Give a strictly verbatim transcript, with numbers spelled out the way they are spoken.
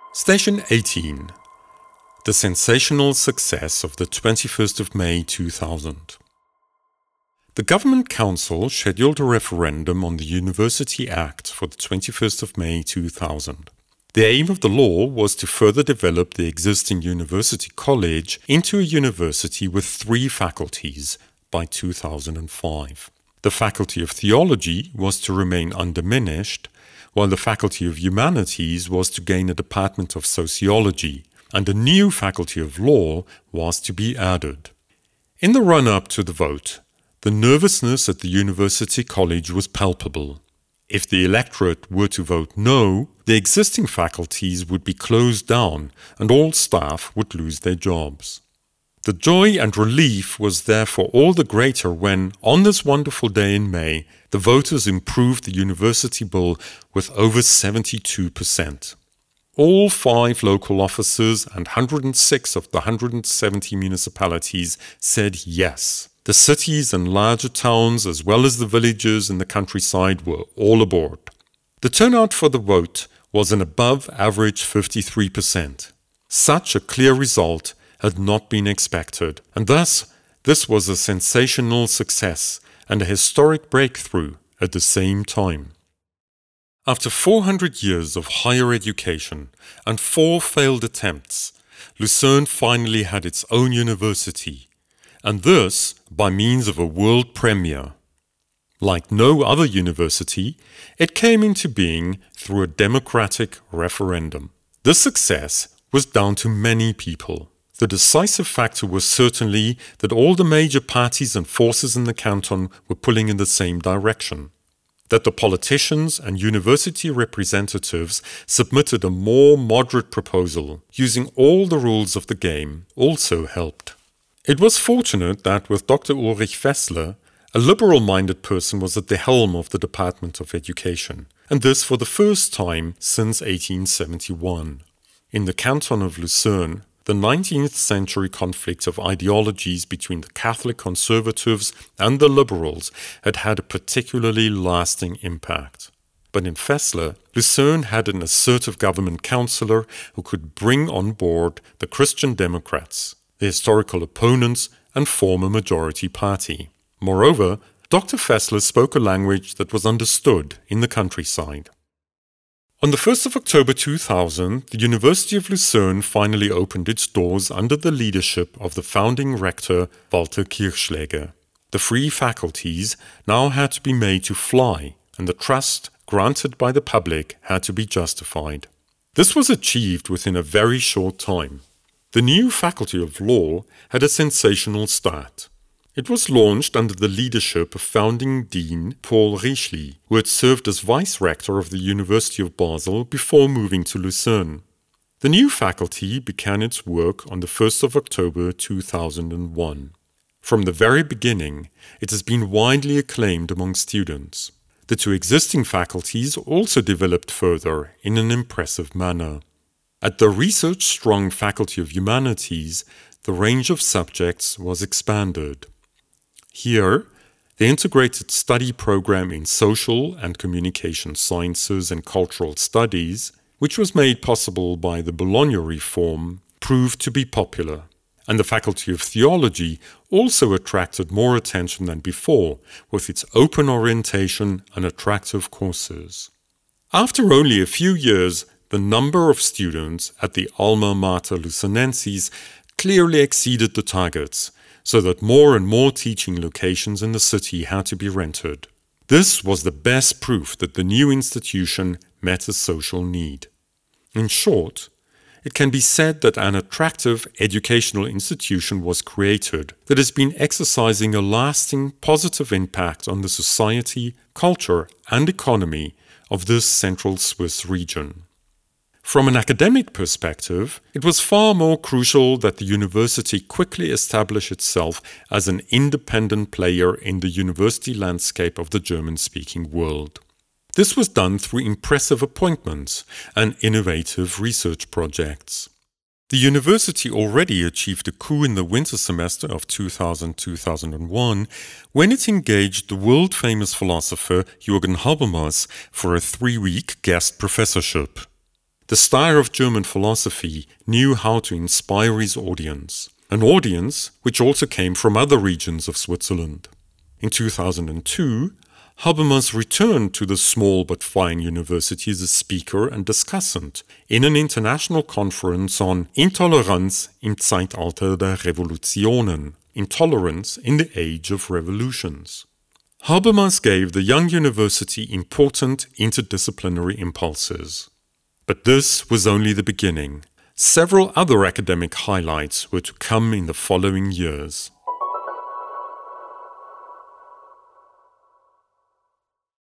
Station eighteen. The sensational success of the twenty-first of May two thousand. The Government Council scheduled a referendum on the University Act for the twenty-first of May two thousand. The aim of the law was to further develop the existing University College into a university with three faculties by two thousand five. The Faculty of Theology was to remain undiminished, while the Faculty of Humanities was to gain a Department of Sociology, and a new Faculty of Law was to be added. In the run-up to the vote, the nervousness at the University College was palpable. If the electorate were to vote no, the existing faculties would be closed down and all staff would lose their jobs. The joy and relief was therefore all the greater when, on this wonderful day in May, the voters improved the University Bill with over seventy-two percent. All five local officers and one hundred six of the one hundred seventy municipalities said yes. The cities and larger towns, as well as the villages in the countryside, were all aboard. The turnout for the vote was an above-average fifty-three percent. Such a clear result had not been expected, and thus this was a sensational success and a historic breakthrough at the same time. After four hundred years of higher education and four failed attempts, Lucerne finally had its own university, and this by means of a world premiere. Like no other university, it came into being through a democratic referendum. This success was down to many people. The decisive factor was certainly that all the major parties and forces in the canton were pulling in the same direction. That the politicians and university representatives submitted a more moderate proposal, using all the rules of the game, also helped. It was fortunate that with Doctor Ulrich Fessler, a liberal-minded person was at the helm of the Department of Education, and this for the first time since eighteen seventy-one. In the canton of Lucerne, the nineteenth century conflict of ideologies between the Catholic conservatives and the liberals had had a particularly lasting impact. But in Fessler, Lucerne had an assertive government councillor who could bring on board the Christian Democrats, the historical opponents and former majority party. Moreover, Doctor Fessler spoke a language that was understood in the countryside. On the first of October two thousand, the University of Lucerne finally opened its doors under the leadership of the founding rector Walter Kirchschläger. The free faculties now had to be made to fly, and the trust granted by the public had to be justified. This was achieved within a very short time. The new Faculty of Law had a sensational start. It was launched under the leadership of founding Dean Paul Richely, who had served as vice-rector of the University of Basel before moving to Lucerne. The new faculty began its work on the first of October two thousand one. From the very beginning, it has been widely acclaimed among students. The two existing faculties also developed further in an impressive manner. At the research-strong Faculty of Humanities, the range of subjects was expanded. Here, the integrated study program in social and communication sciences and cultural studies, which was made possible by the Bologna reform, proved to be popular, and the Faculty of Theology also attracted more attention than before, with its open orientation and attractive courses. After only a few years, the number of students at the Alma Mater Lucernensis clearly exceeded the targets, so that more and more teaching locations in the city had to be rented. This was the best proof that the new institution met a social need. In short, it can be said that an attractive educational institution was created that has been exercising a lasting positive impact on the society, culture, and economy of this central Swiss region. From an academic perspective, it was far more crucial that the university quickly establish itself as an independent player in the university landscape of the German-speaking world. This was done through impressive appointments and innovative research projects. The university already achieved a coup in the winter semester of two thousand to two thousand one when it engaged the world-famous philosopher Jürgen Habermas for a three-week guest professorship. the star of German philosophy knew how to inspire his audience, an audience which also came from other regions of Switzerland. In two thousand two, Habermas returned to the small but fine university as a speaker and discussant in an international conference on Intoleranz im Zeitalter der Revolutionen, Intolerance in the Age of Revolutions. Habermas gave the young university important interdisciplinary impulses. But this was only the beginning. Several other academic highlights were to come in the following years.